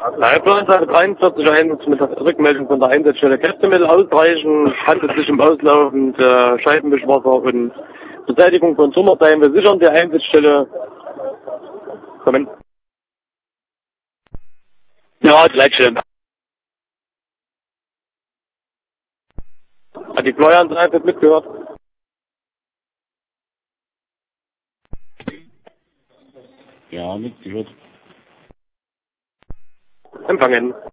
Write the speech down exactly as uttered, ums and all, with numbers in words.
Leitplan Seite dreiundvierzig Einsatz mit der Rückmeldung von der Einsatzstelle Kräftemittel ausreichen, handelt sich um auslaufende Scheibenwischwasser und Beseitigung von Sommerteilen. Wir sichern die Einsatzstelle. Kommen. Ja, die Leitstelle. Hat die Fleueranzeige mitgehört? Ja, mitgehört. Empfangen.